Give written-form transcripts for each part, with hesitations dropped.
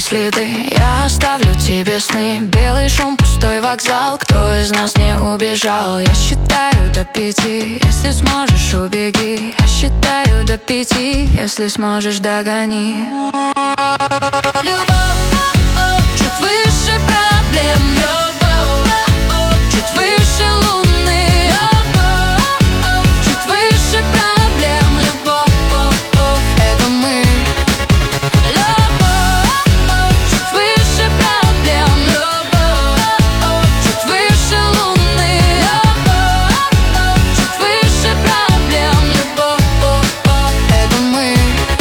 следы. Я оставлю тебе сны, белый шум, пустой вокзал. Кто из нас не убежал? Я считаю до 5, если сможешь, убеги. Я считаю до 5, если сможешь, догони. Любовь чуть выше проблем, любовь чуть выше луны, любовь чуть выше проблем, любовь это мы. Любовь чуть выше проблем, любовь чуть выше луны, любовь чуть выше проблем, любовь это мы.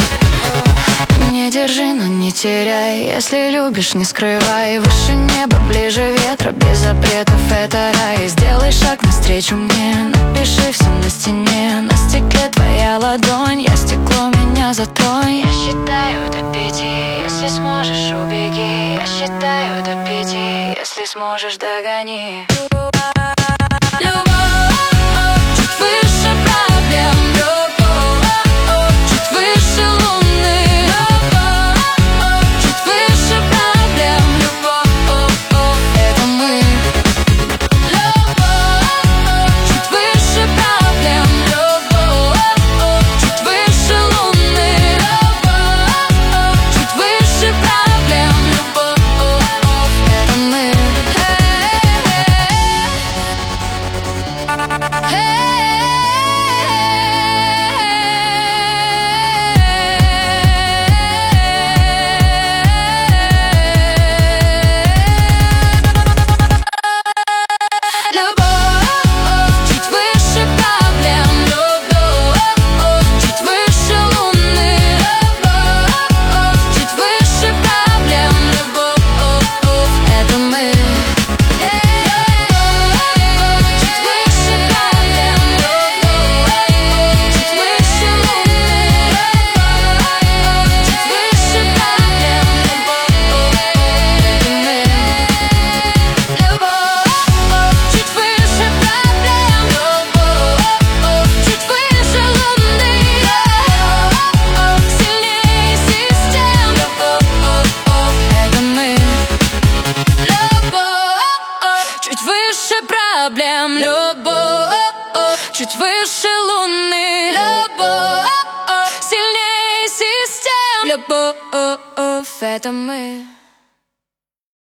Не держи, но не теряй, если любишь, не скрывай. Выше неба, ближе ветра, без запретов это рай. Сделай шаг навстречу мне, напиши все на стене. На стекле твоя ладонь, я стекло, меня затронь. Я считаю до 5, если сможешь, убеги. Я считаю до 5, если сможешь, догони. Проблем, любовь чуть выше луны, любовь сильнее систем, любовь это мы.